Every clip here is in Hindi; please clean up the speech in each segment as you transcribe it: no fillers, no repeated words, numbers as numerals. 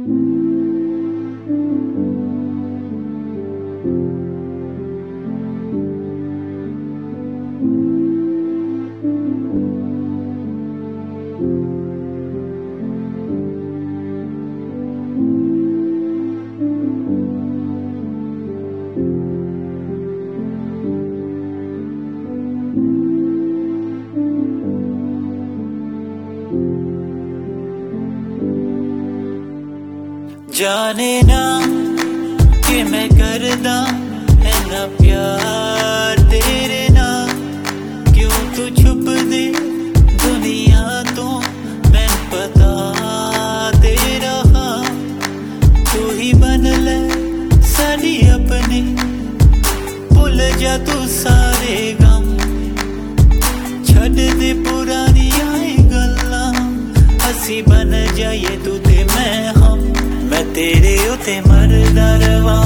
जाने ना कि मैं करदा है ना प्यार तेरे नाल, क्यों तू छुप दे दुनिया तो मैं पता तेरा हाँ, तू ही बन ले साडी अपनी, भुल जा तू सारे गम, छड़ दे पुरानियां गल्लां, असी बन जाइए तू ते मैं हम। मैं तेरे उत्ते मरदा रवां,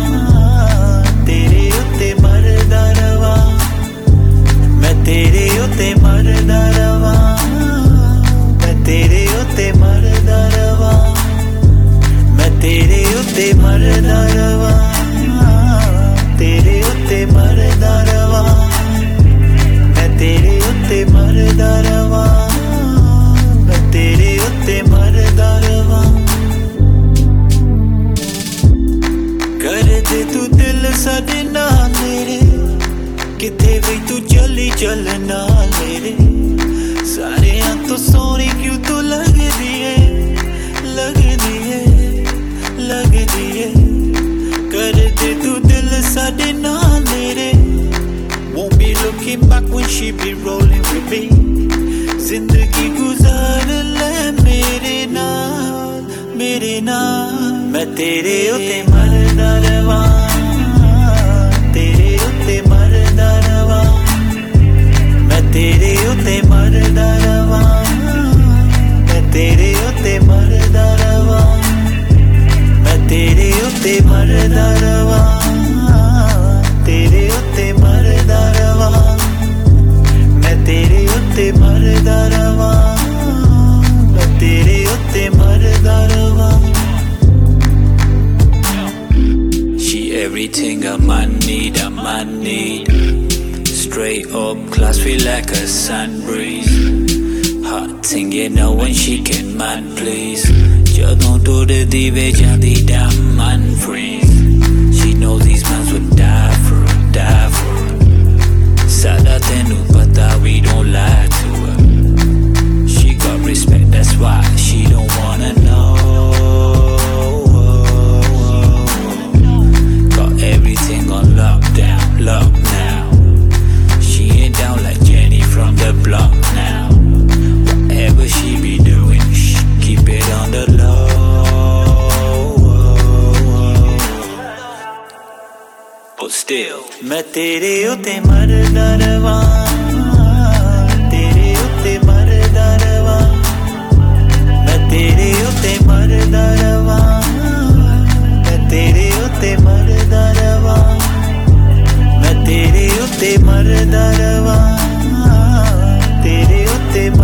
तेरे उत्ते मरदा रवां, मैं तेरे उत्ते मरदा रवां, मैं तेरे उत्ते मरदा रवां, मैं तेरे उत्ते मरदा रवां, तेरे उत्ते मरदा रवां, मैं तेरे उत्ते मरदा रवां, मैं तेरे उत्ते मरदा रवां। कर दे तू दिल साडे नाल मेरे, किथे भी तू चली चल नाल मेरे, सारेयां तो सोहनी क्यों तू लगदी है, लगदी है, लगदी है। कर दे तू दिल साडे नाल मेरे, won't be looking back when she be rolling with me, जिंदगी गुजार ले मेरे नाल, मेरे नाल। मैं तेरे उत्ते मरदा रवां, तेरे उत्ते मरदा रवां, मैं तेरे उत्ते मरदा रवां, मैं तेरे उत्ते मरदा रवां, मैं तेरे उत्ते मरदा रवां, तेरे उत्ते मरदा रवां, मैं तेरे उत्ते मरदा रवां, मैं तेरे उत्ते मरदा रवां। Everything a man need, straight up class feel like a sun breeze, hot thing you know when she can man please, ਜਦੋਂ ਟੁੱਟਦੀ ਵੇ ਜਾਂਦੀ damn man freeze, she knows these mans would die for her, die for her, ਸਾਡਾ ਤੈਨੂੰ ਪਤਾ we don't lie to her, she got respect that's why she don't wanna know, everything on lockdown, lock now, she ain't down like Jenny from the block now, whatever she be doing, shh, keep it on the low, but still मैं तेरे उत्ते मरदा रवां, तेरे उत्ते मरदा रवां, मैं तेरे उत्ते मरदा रवां, मैं तेरे उत्ते मरदा रवां, मैं तेरे उत्ते मरदा रवां, तेरे उत्ते